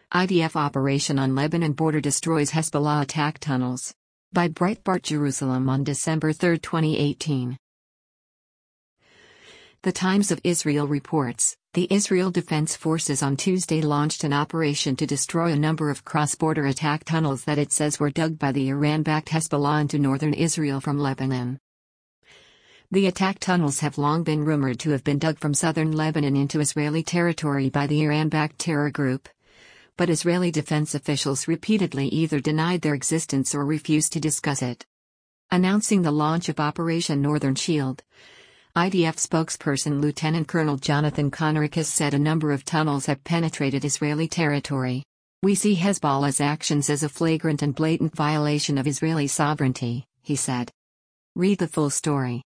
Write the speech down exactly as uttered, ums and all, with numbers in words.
I D F operation on Lebanon border destroys Hezbollah attack tunnels. By Breitbart Jerusalem on December third, twenty eighteen. The Times of Israel reports, the Israel Defense Forces on Tuesday launched an operation to destroy a number of cross-border attack tunnels that it says were dug by the Iran-backed Hezbollah into northern Israel from Lebanon. The attack tunnels have long been rumored to have been dug from southern Lebanon into Israeli territory by the Iran-backed terror group. But Israeli defense officials repeatedly either denied their existence or refused to discuss it. Announcing the launch of Operation Northern Shield, I D F spokesperson Lieutenant Colonel Jonathan Conricus said a number of tunnels have penetrated Israeli territory. We see Hezbollah's actions as a flagrant and blatant violation of Israeli sovereignty, he said. Read the full story.